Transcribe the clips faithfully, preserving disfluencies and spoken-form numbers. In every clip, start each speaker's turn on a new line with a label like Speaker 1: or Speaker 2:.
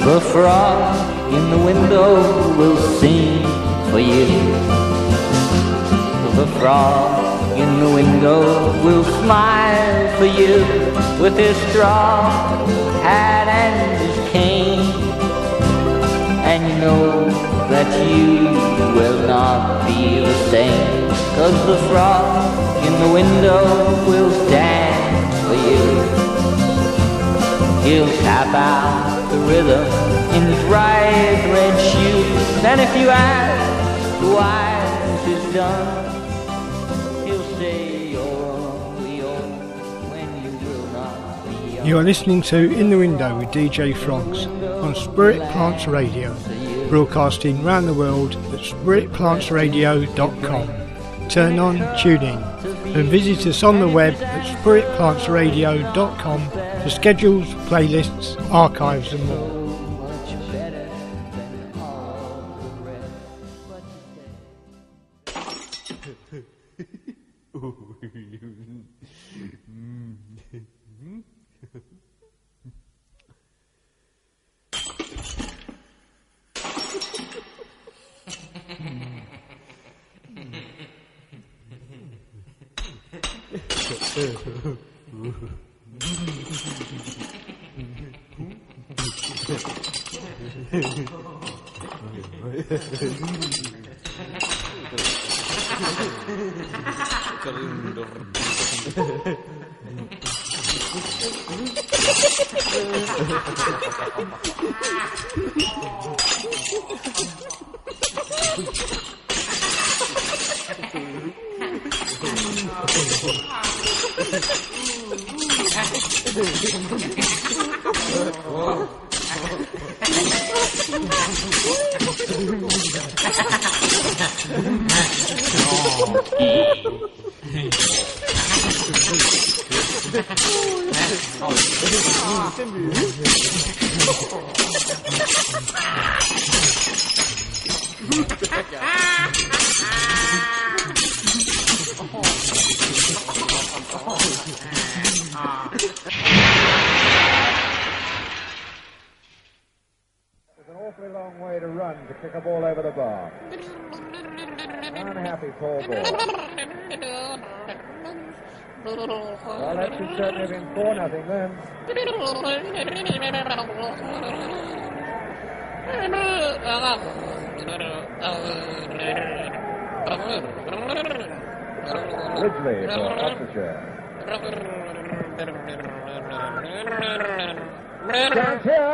Speaker 1: The frog in the window will sing for you. The frog in the window will smile for you with his straw hat and his cane. And you know that you will not be the same, 'cause the frog in the window will dance for you. He'll tap out the rhythm in his bright red shoes, and if you ask why this is done, he'll say you're only old when you will not be young.
Speaker 2: You are listening to In the Window with D J Frogs on Spirit Plants Radio, broadcasting round the world at spirit plants radio dot com. Turn on, tune in, and visit us on the web at spirit plants radio dot com for schedules, playlists, archives and more.
Speaker 3: Kick a ball over the bar. Unhappy poor boy. Well, that should certainly have been four nothing then. Ridgely for Oxfordshire. Chance here.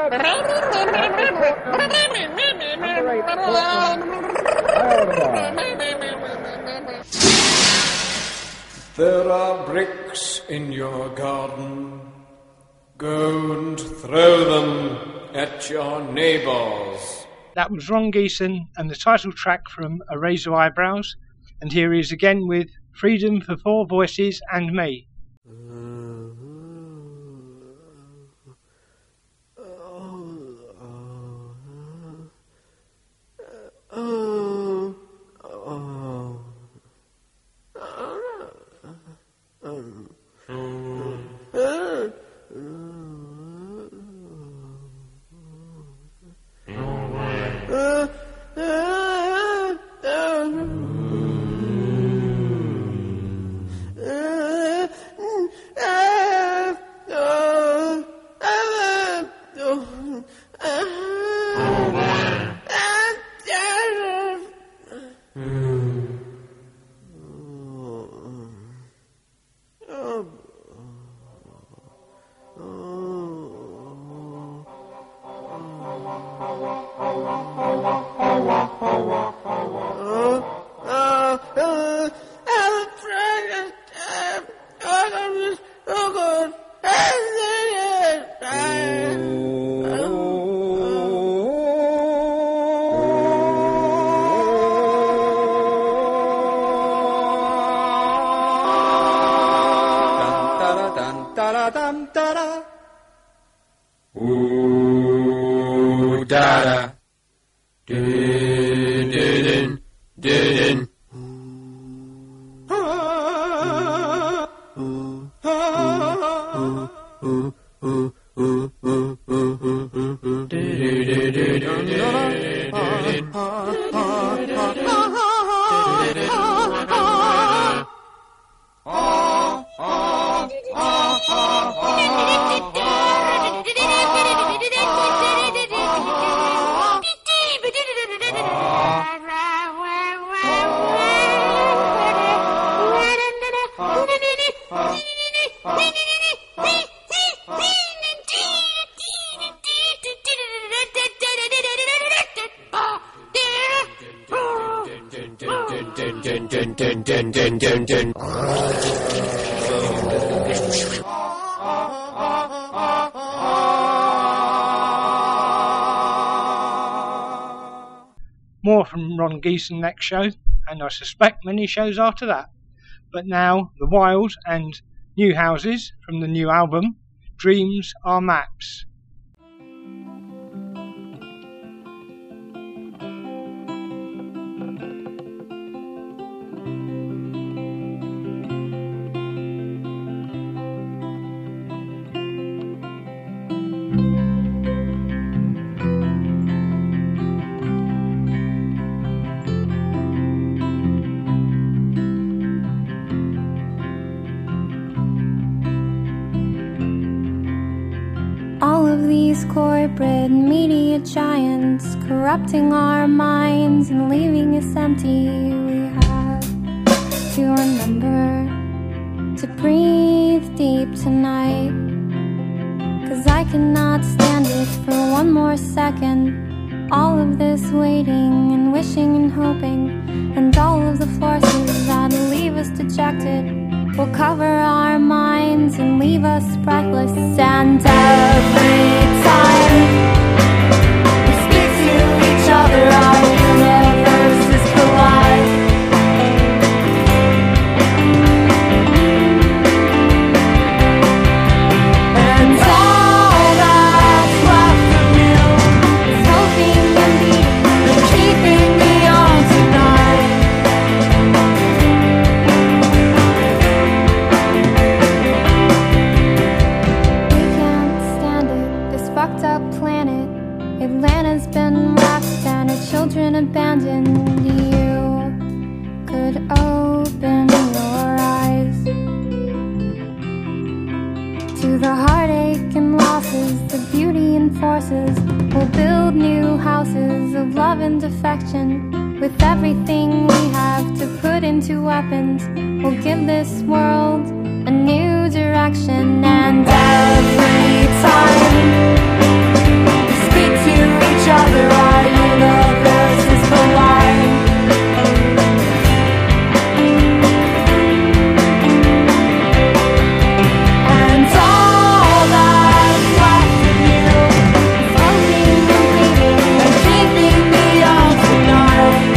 Speaker 4: There are bricks in your garden. Go and throw them at your neighbours.
Speaker 2: That was Ron Geeson and the title track from A Razor Eyebrows, and here he is again with Freedom for Four Voices and Me.
Speaker 4: Ooh, da-da. Do-do-do-do. Do-do. Do-do.
Speaker 2: More from Ron Geeson next show, and I suspect many shows after that. But now, The Wild and New Houses from the new album, Dreams Are Maps.
Speaker 5: Corporate media giants corrupting our minds and leaving us empty. We have to remember to breathe deep tonight, 'cause I cannot stand it for one more second. All of this waiting and wishing and hoping, and all of the forces that leave us dejected will cover our minds and leave us breathless. And every time we speak to each other, our universes collide. And all that's left of you is hoping and beating and keeping me on tonight. Fucked up planet, Atlanta's been rocked and her children abandoned. You could open your eyes to the heartache and losses, the beauty and forces. We'll build new houses of love and affection with everything we have to put into weapons. We'll give this world a new direction. And every time speak to each other, our universes collide. And all that's left of you is hoping and beating and keeping me on tonight.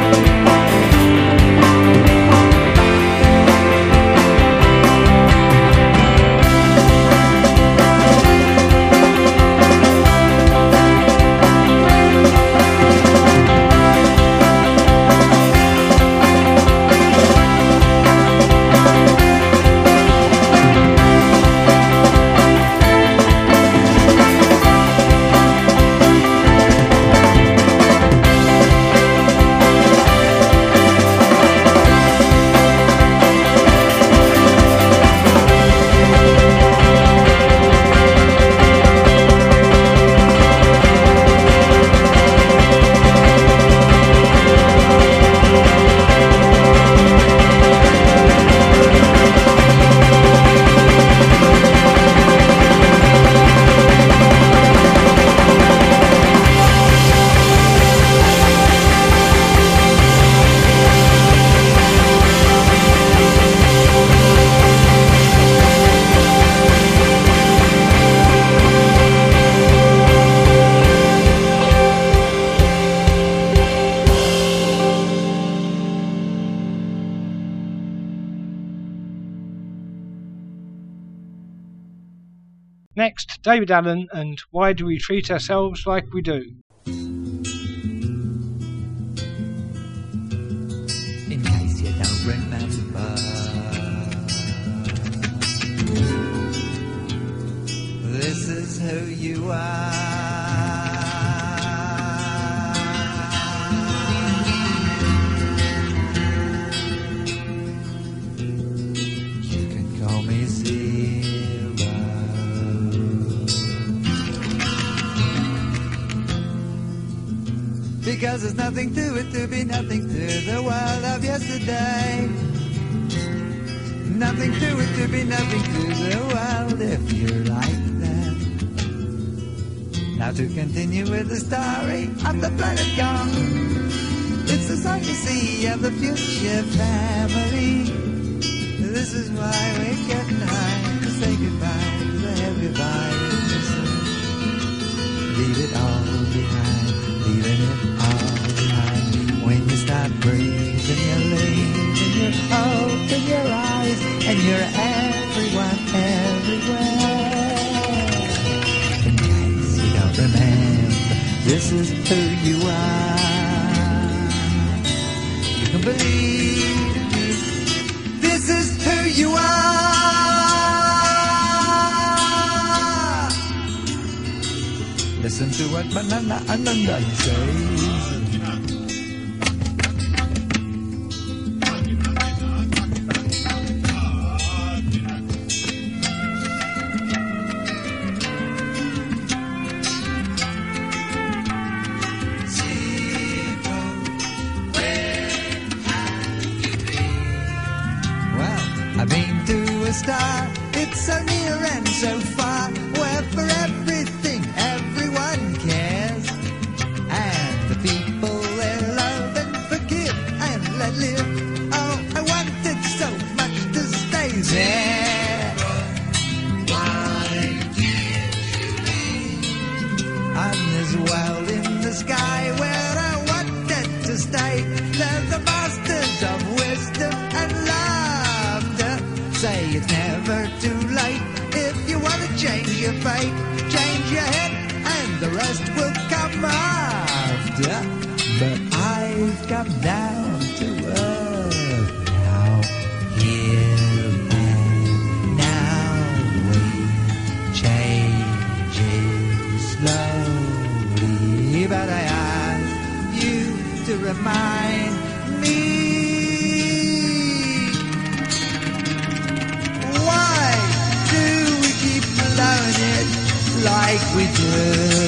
Speaker 2: Next, David Allen and Why Do We Treat Ourselves Like We Do?
Speaker 6: In case you don't remember, this is who you are. You can call me Z. 'cause there's nothing to it to be nothing to the world of yesterday. Nothing to it to be nothing to the world if you're like that. Now to continue with the story of the planet gone. It's the song you see of the future family. This is why we're getting high to say goodbye to the heavy virus. Leave it all behind, leaving it all behind. When you start breathing, you're leaving, you're open your eyes, and you're everyone, everywhere. In case you don't remember, this is who you are. You can believe me, this is who you are. Listen to what Banana Ananda says. It's so near and so far, where for everything everyone cares, and the people they love and forgive and let live. Oh, I wanted so much to stay there. Why did you leave? On this world in the sky where I wanted to stay, there's the masters of wisdom and laughter. Say it's never too late if you want to change your fate. Change your head and the rest will come after. But I've come down to earth now, here and now. We changing slowly, but I ask you to remind me. It like we do.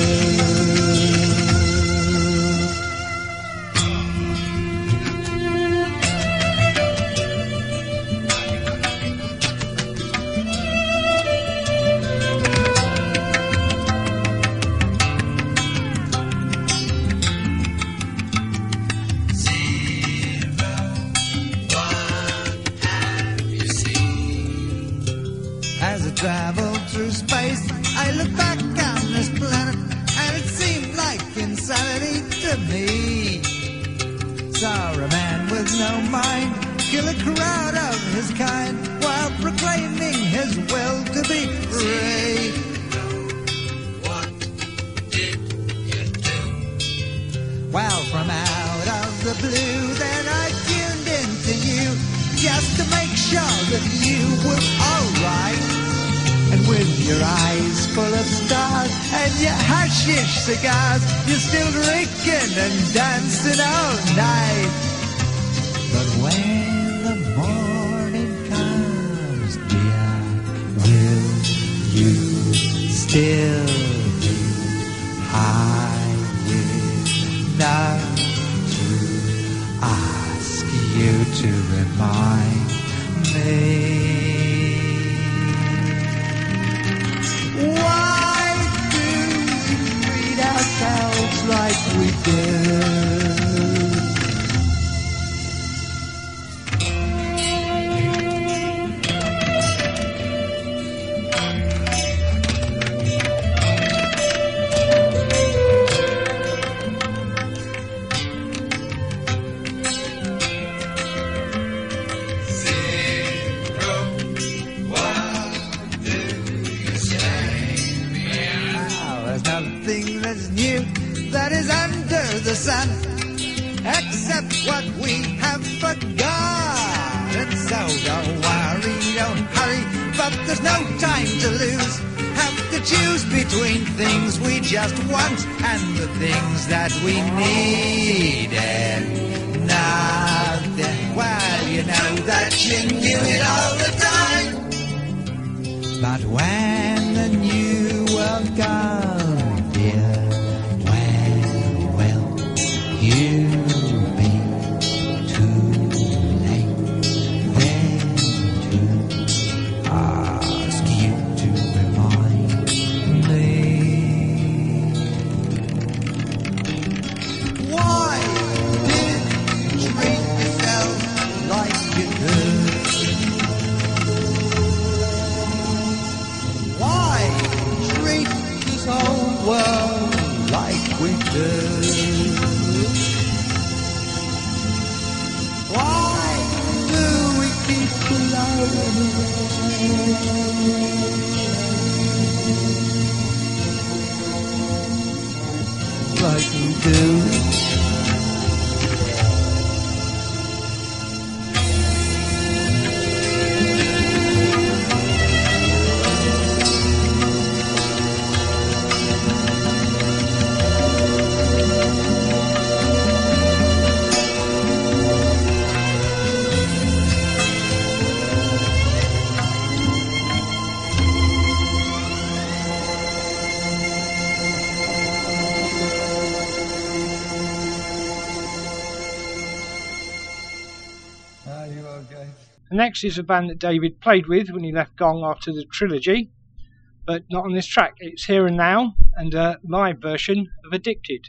Speaker 6: As I travel through space, I look back on this planet, and it seemed like insanity to me. Saw a man with no mind kill a crowd of his kind while proclaiming his will to be free. What did you do? Well, from out of the blue, then I tuned into you just to make sure that you were alright. And with your eyes full of stars and your hashish cigars, you're still drinking and dancing all night. But when the morning comes, dear, will you still be high enough to ask you to remind me? Why do we treat ourselves like we do? That is under the sun, except what we have forgotten. So don't worry, don't hurry, but there's no time to lose. Have to choose between things we just want and the things that we need. And nothing, well, you know that you knew it all the time. But when the new world comes, dear, you world like we do. Why do we keep blowing away like we do?
Speaker 2: Next is a band that David played with when he left Gong after the trilogy, but not on this track. It's Here and Now and a live version of Addicted.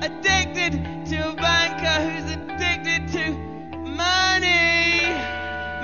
Speaker 7: Addicted to a banker who's addicted to money.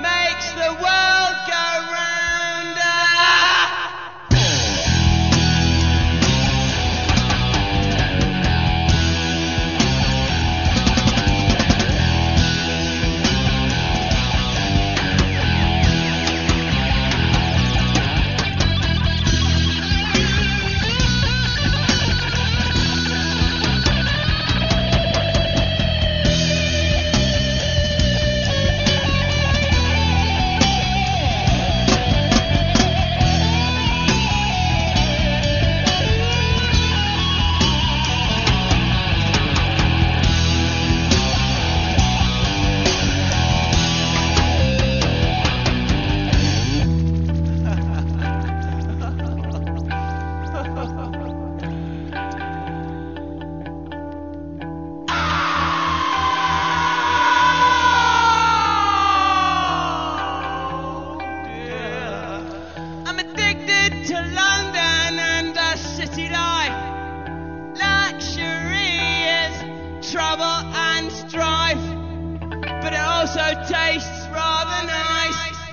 Speaker 7: also tastes rather nice.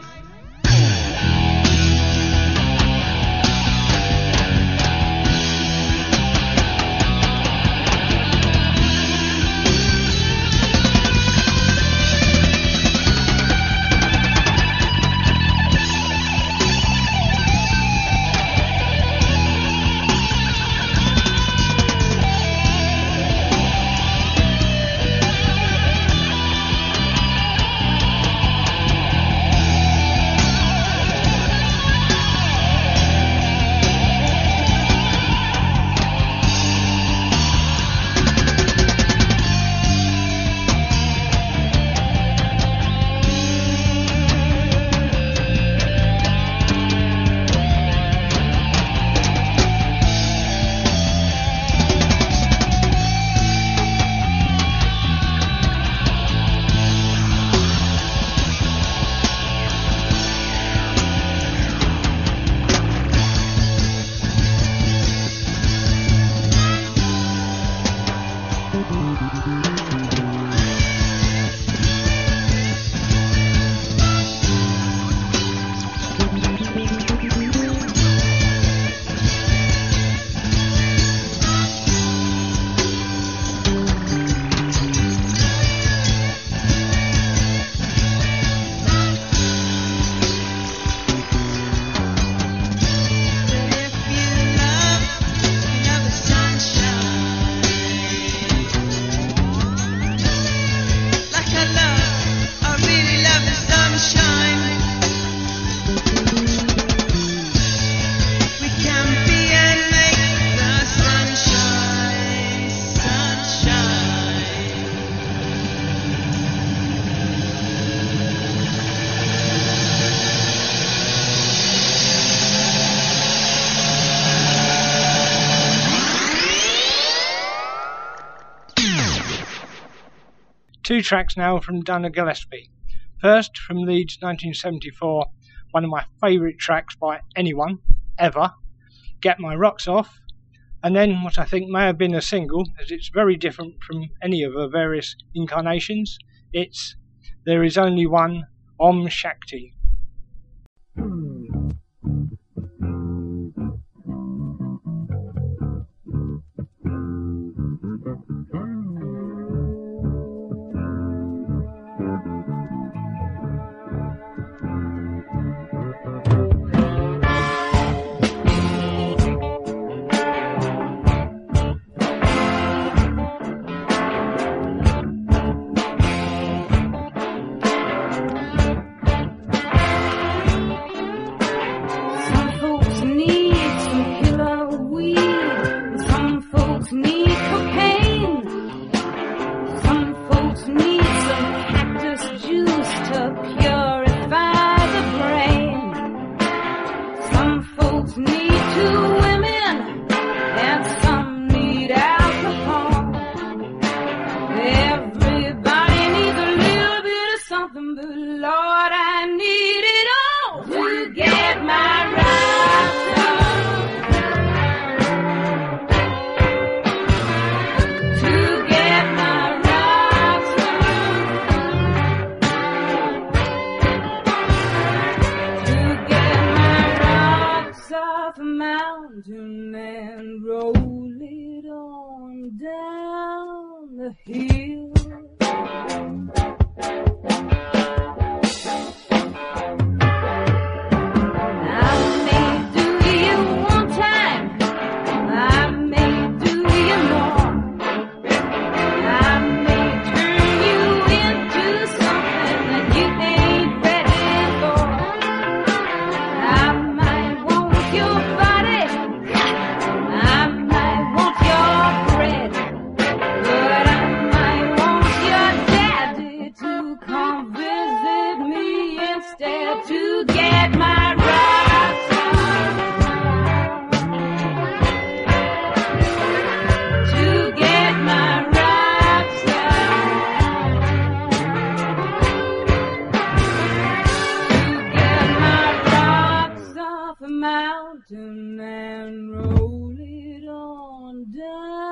Speaker 2: Two tracks now from Dana Gillespie. First, from Leeds nineteen seventy-four, one of my favourite tracks by anyone, ever, Get My Rocks Off, and then what I think may have been a single, as it's very different from any of her various incarnations, it's There Is Only One, Om Shakti.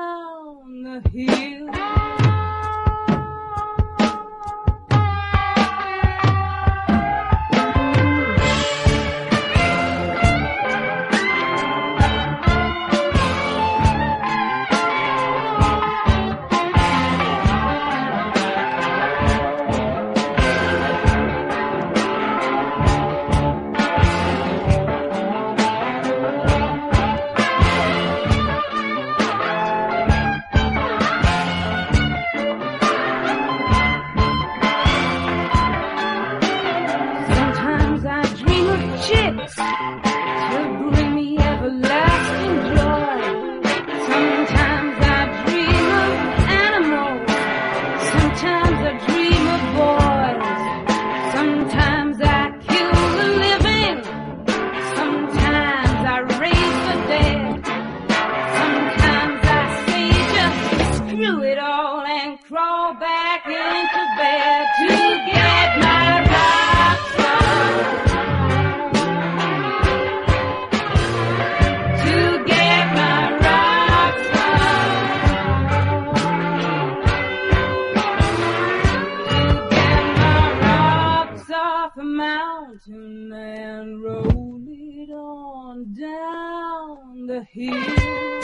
Speaker 8: the hill. hill.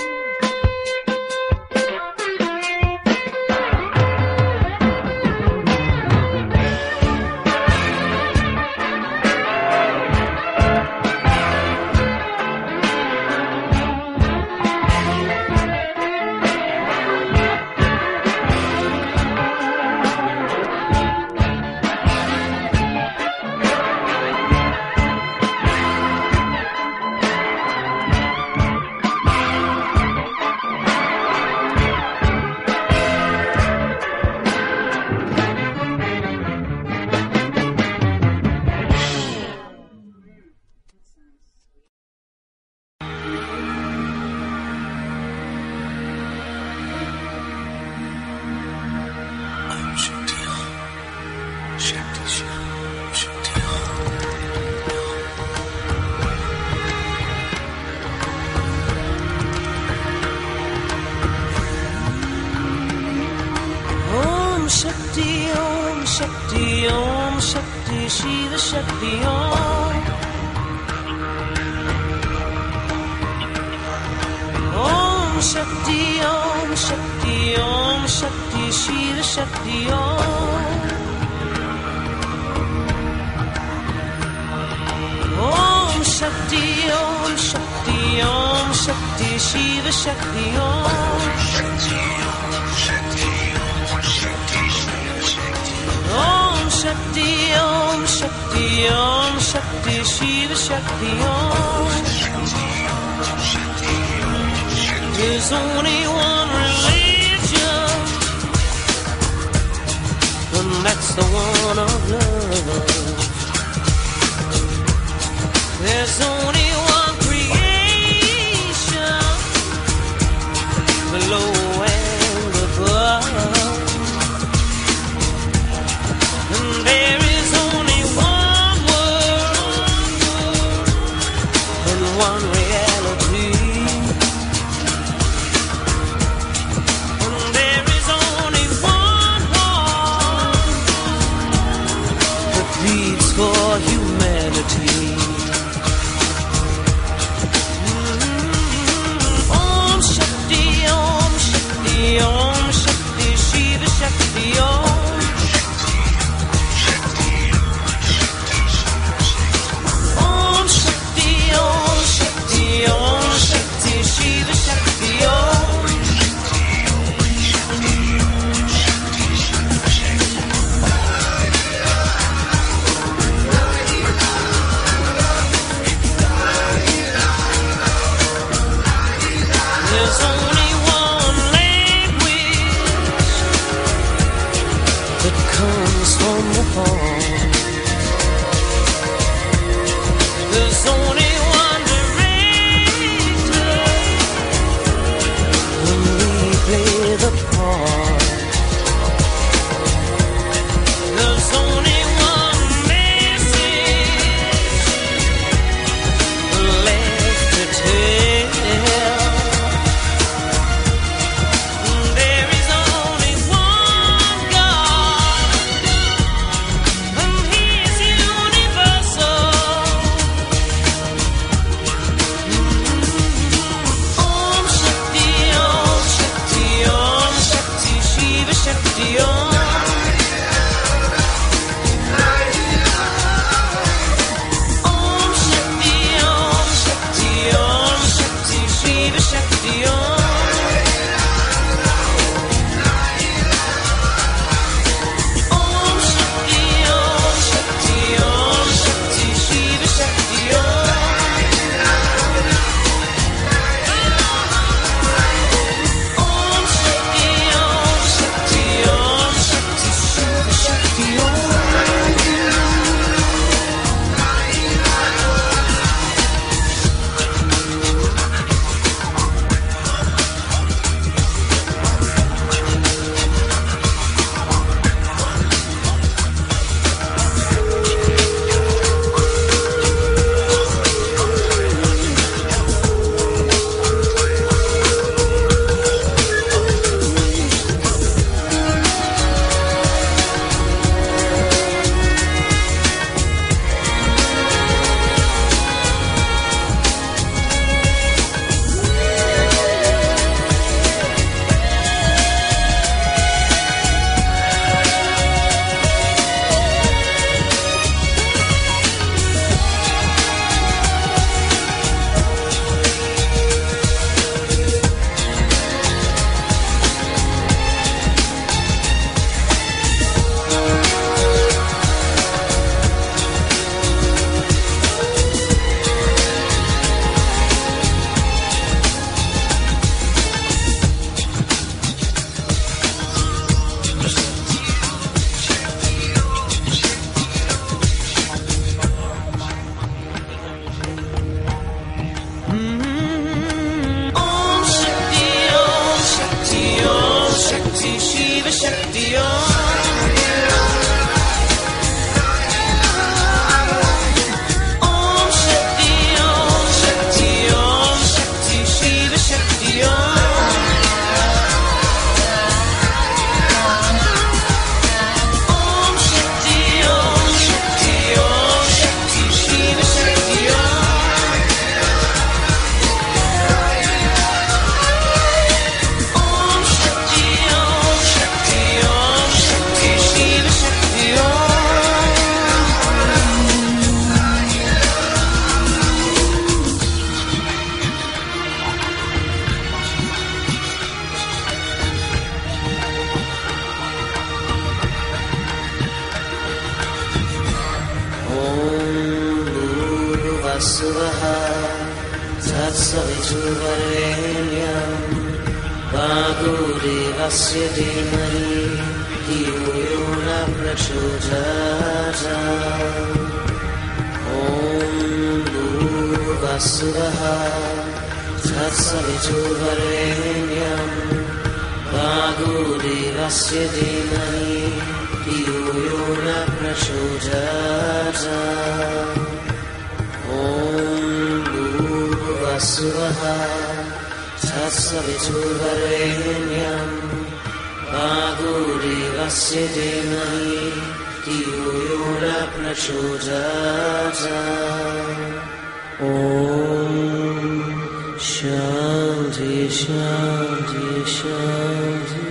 Speaker 9: There's only one religion, and that's the one of love. There's only one creation, below and above, and there is only one world and one reality. For humanity. Mm-hmm. Om Shakti, Om Shakti, Om Shakti, Shiva Shakti, Om Om Shakti, Om Shakti, Om Shakti, Shiva Shakti, Om There's only one language that comes from the heart. There's only one director when we play the part. There's only one message left to tell. भर्गोऽवस्वः तत्सवितुर्वरेण्यं भर्गो देवस्य धीमहि धियो यो न प्रचोदयात् ॐ भूर्भुवस्वः तत्सवितुर्वरेण्यं भर्गो देवस्य धीमहि धियो यो न प्रचोदयात् ॐ भूर्भुवस्वः तत्सवितुर्वरेण्यं भर्गो देवस्य धीमहि धियो यो न प्रचोदयात् ॐ शान्ति शान्ति शान्ति.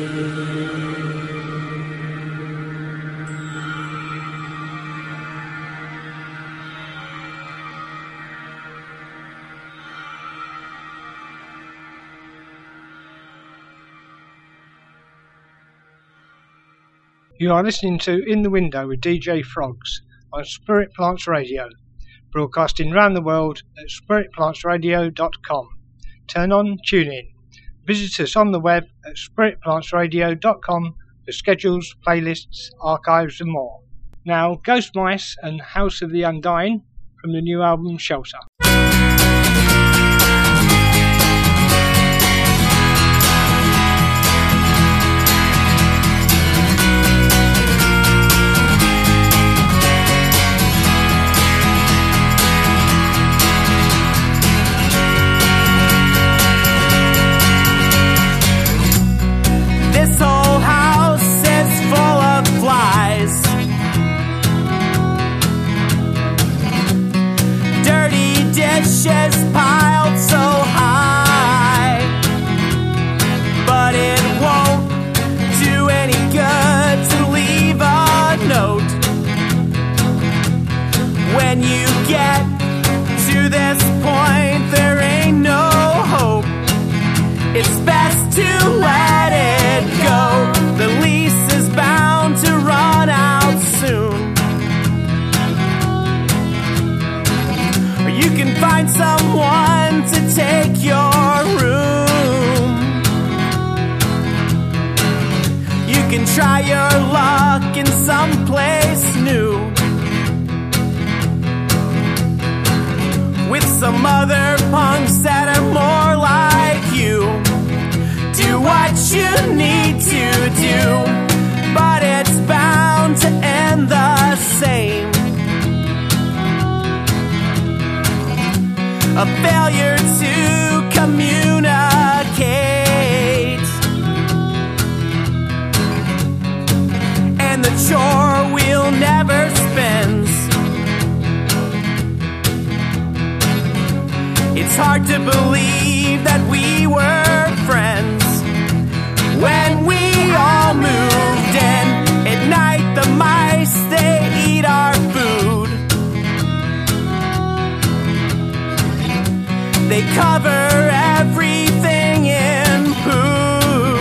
Speaker 2: You are listening to In the Window with D J Frogs on Spirit Plants Radio, broadcasting round the world at spirit plants radio dot com. Turn on, tune in. Visit us on the web at spirit plants radio dot com for schedules, playlists, archives and more. Now, Ghost Mice and House of the Undying from the new album Shelter.
Speaker 8: This whole house is full of flies. Dirty dishes piled so high. But it won't do any good to leave a note. When you get to this point, there ain't no hope. It's best to let it go. The lease is bound to run out soon. Or you can find someone to take your room. You can try your luck in some place new with some other punks that are more like you. Do what you need to do, but it's bound to end the same. A failure to communicate, and the chore wheel never spins. It's hard to believe that we were friends when we all moved in. At night the mice, they eat our food. They cover everything in poo.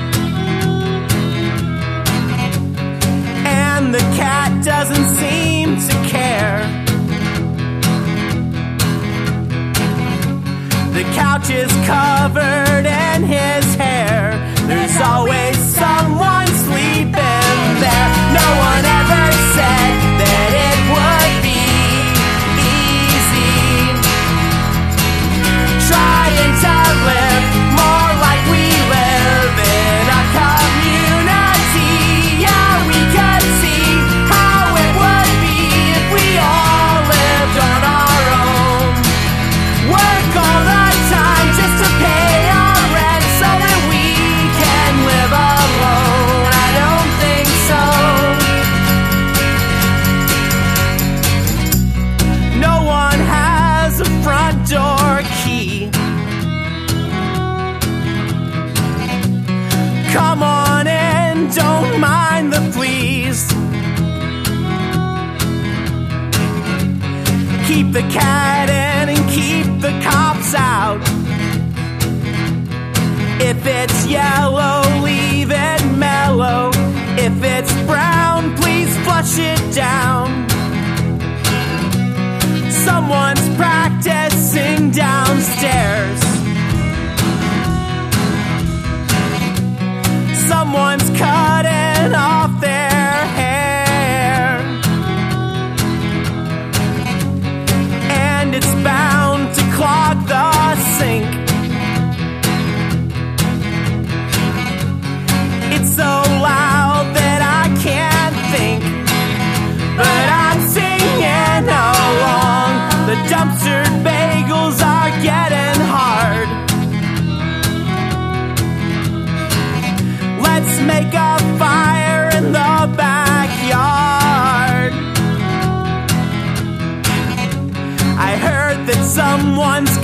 Speaker 8: And the cat doesn't seem to care. The couch is covered in his hair. There's always someone sleeping there. No one ever said that it would be easy. Trying to live more like we live in a community. Yeah, we could see how it would be if we all lived on our own. Work all the time just to pay our rent so that we can live alone. I don't think so. No one has a front door key. Come on in, don't mind the fleas. Keep the cat in and keep the cops out. If it's yellow, leave it mellow. If it's brown, please flush it down. Someone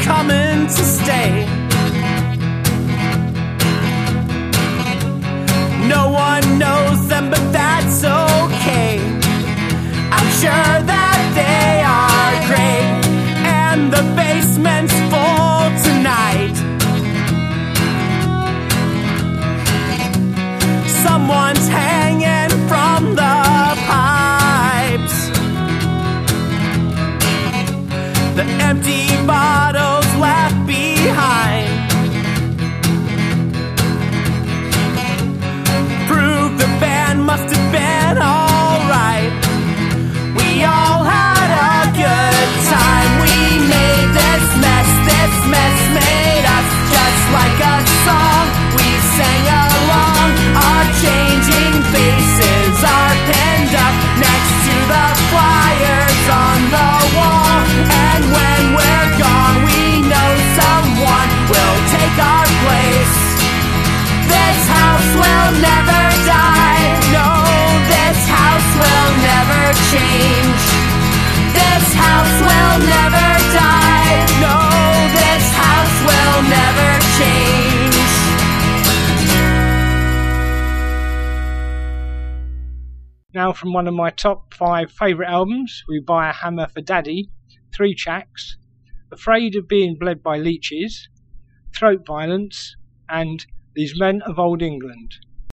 Speaker 8: coming to stay. No one knows them, but that's okay. I'm sure that they are great, and the basement's full tonight. Someone's hanging from the pipes. The empty bottles left behind prove the band must have been alright. We all had a good time. We made this mess. This mess made us just like a song. We sang along. Our changing faces are pinned up next to the flyers on the wall. And when we're gone, we know someone will take our place. This house will never die. No, this house will never change. This house will never die. No, this house will never change.
Speaker 2: Now from one of my top five favourite albums, We Buy a Hammer for Daddy, three tracks: Afraid of Being Bled by Leeches, Throat Violence, and These Men of Old England.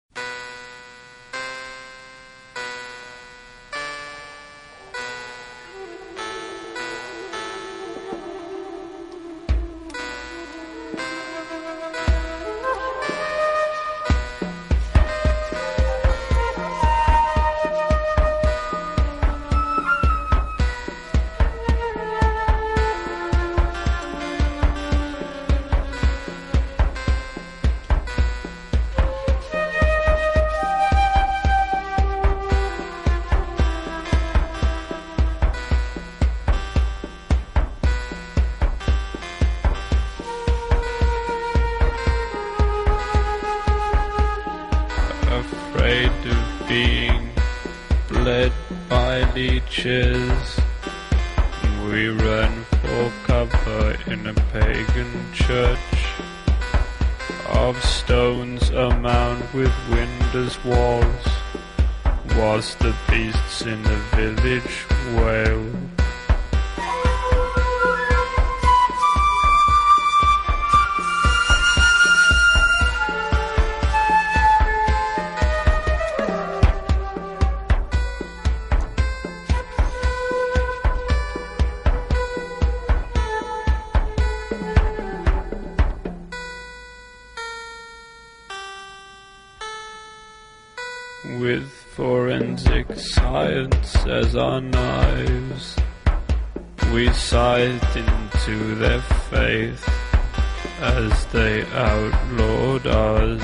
Speaker 10: We ran for cover in a pagan church of stones, a mound with windows walls, whilst the beasts in the village wailed. With forensic science as our knives, we scythed into their faith as they outlawed us.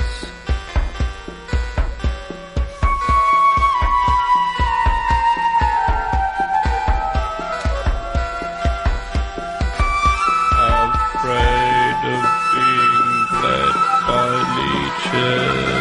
Speaker 10: Afraid of being bled by leeches.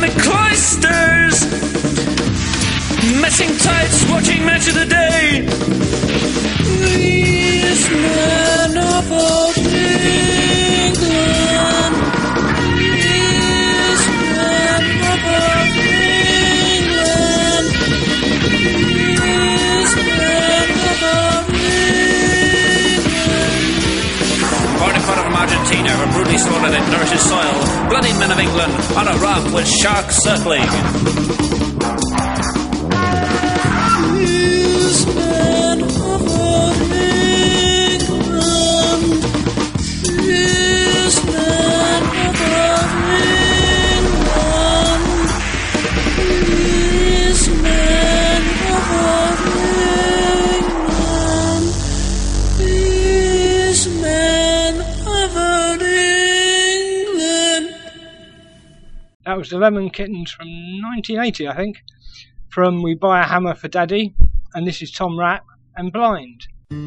Speaker 11: Islamic cloisters, messing tights, watching Match of the Day. These men of old England, these men of old England, these men of old England. Born in from Argentina, were brutally slaughtered in Norse's soil, bloody men of England on a rock with sharks circling. These men of old England, these men of old England, these men of old England, these men of old England.
Speaker 2: That was the Lemon Kittens from nineteen eighty, I think, from We Buy a Hammer for Daddy, and this is Tom Rapp and Blind.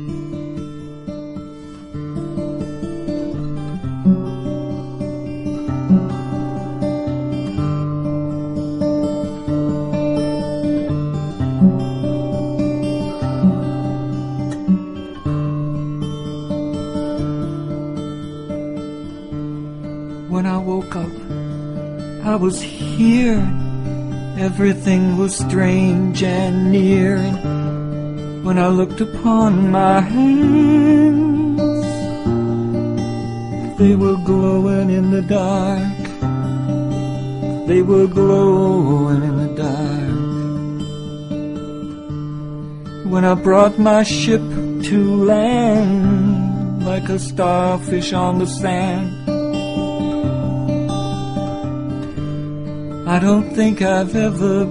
Speaker 11: When I woke up, I was here. Everything was strange and near. And when I looked upon my hands, they were glowing in the dark. They were glowing in the dark. When I brought my ship to land, like a starfish on the sand, I don't think I've ever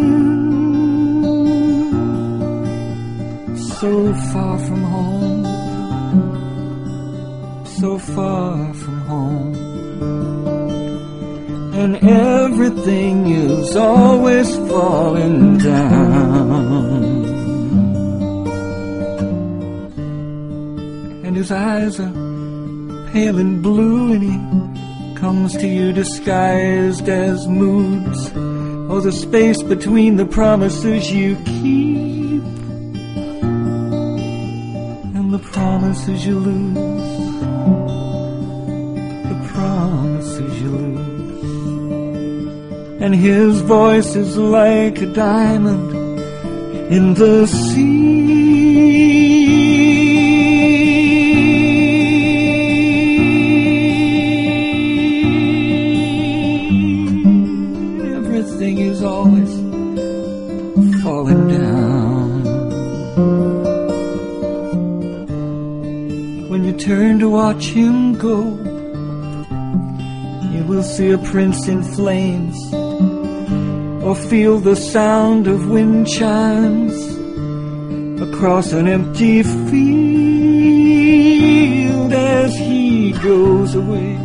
Speaker 11: been so far from home, so far from home. And everything is always falling down. And his eyes are pale and blue, and he comes to you disguised as moods, or the space between the promises you keep and the promises you lose, the promises you lose. And his voice is like a diamond in the sea. Always falling down. When you turn to watch him go, you will see a prince in flames, or feel the sound of wind chimes across an empty field as he goes away,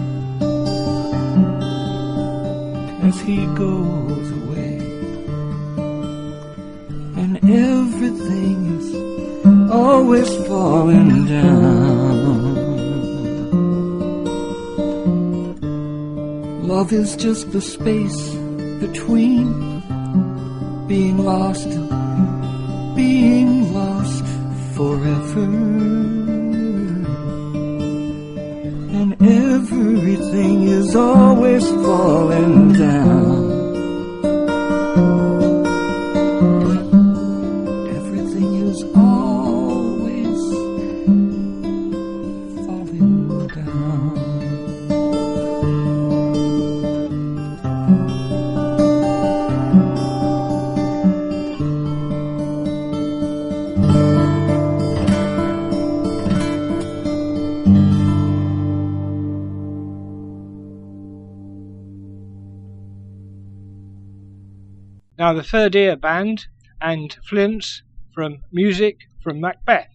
Speaker 11: as he goes away. Everything is always falling down. Love is just the space between being lost and being lost forever. And everything is always falling down.
Speaker 2: Now the Third Ear Band and Flints from Music from Macbeth.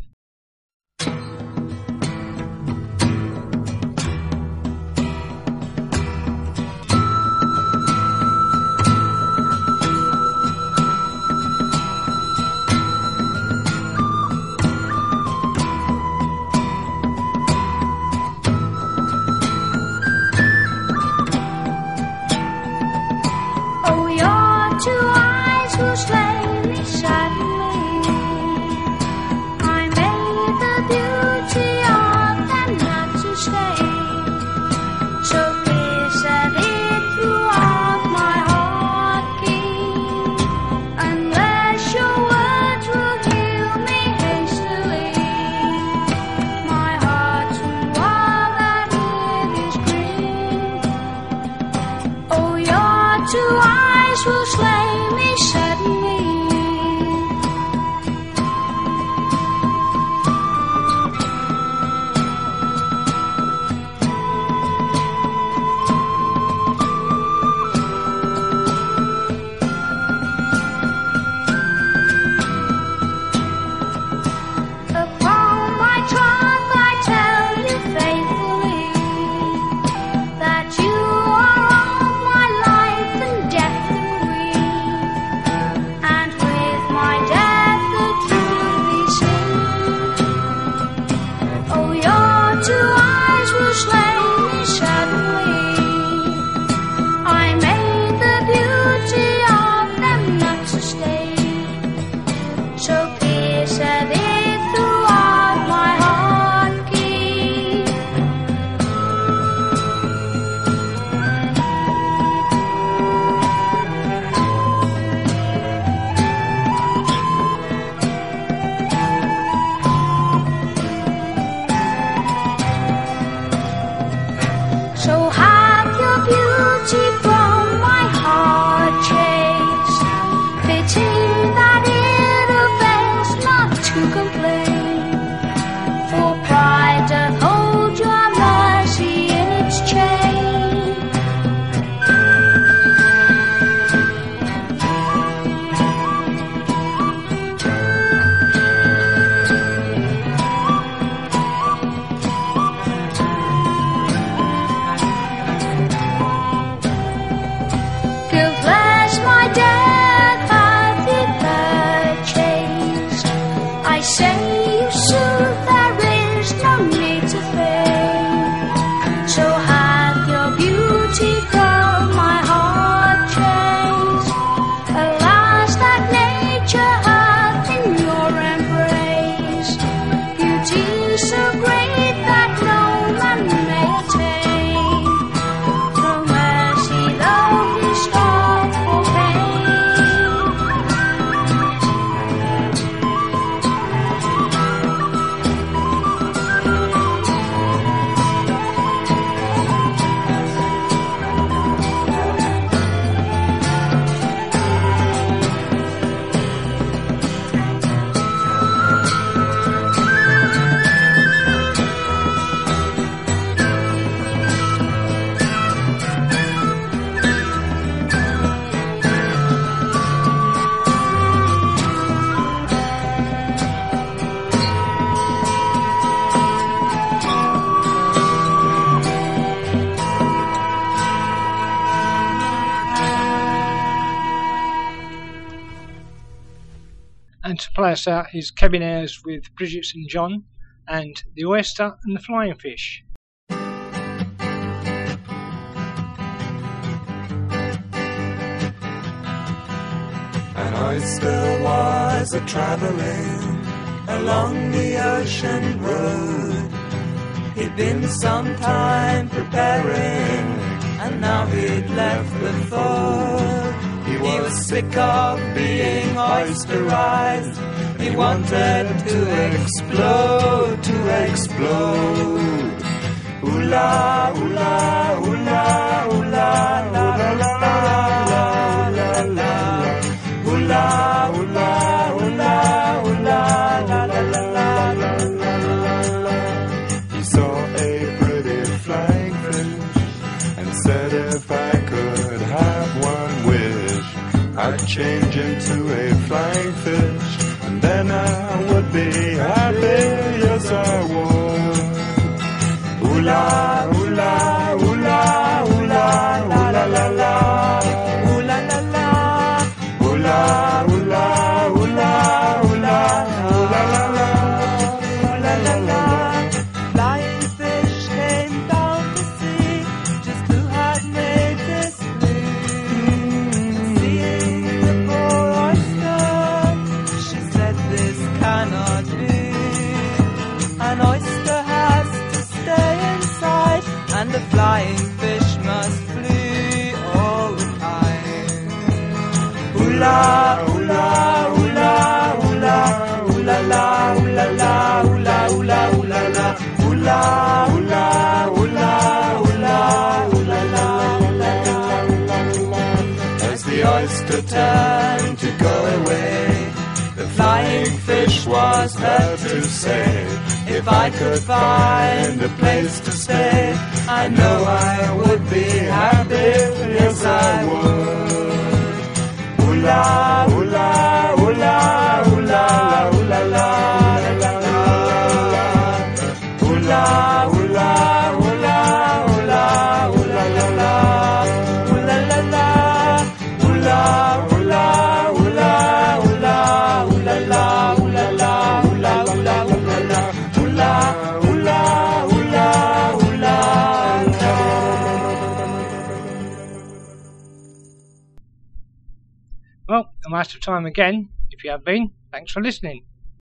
Speaker 12: will slay me suddenly.
Speaker 2: And to play us out is Kevin Ayers with Bridget Saint John and The Oyster and the Flying Fish.
Speaker 13: An oyster was a travelling along the ocean road. He'd been some time preparing, and now he'd left the fold. He was sick of being oysterized. He wanted to explode, to explode. Ooh la, ooh la, ooh la, ooh la, la la la la la la. Ooh la, ooh la, ooh la, ooh la, la la la la la. He saw a pretty flying fish and said, if I could have one wish, I'd change into a flying fish, and then I would be happy, yes I would. Ooh la, ooh la, ooh la, ooh la, la la la la. Ooh la la la. Ooh la, ooh la, ooh la, ooh la, ooh la la la. Ooh la la la. Flying fish came down to see just who had made this blue. Seeing the poor oyster, she said this cannot be. An oyster has to stay inside, and the flying fish must flee all the time. Ooh la, ooh la, ooh la, ooh la, ooh la la, ooh la la, ooh la, ooh la, ooh la la, ooh la, ooh la, ooh la, ooh la, ooh la la, ooh la la. As the oyster a turn to go away. The flying fish was heard to say, if I could find a place to stay, I know I would be happy, yes I would. Ooh-la, ooh-la, ooh-la, ooh-la, ooh-la, la, la, la, la. Ooh-la, ooh-la, ooh-la, ooh-la, ooh-la, la, la. Ooh-la, la, la. Ooh-la, ooh-la, ooh-la, ooh-la, ooh-la, la, ooh-la, la, ooh-la, ooh-la, ooh-la, la. Ooh-la, ooh-la, ooh-la, ooh-la, la.
Speaker 2: Well, I'm out of time again. If you have been, thanks for listening.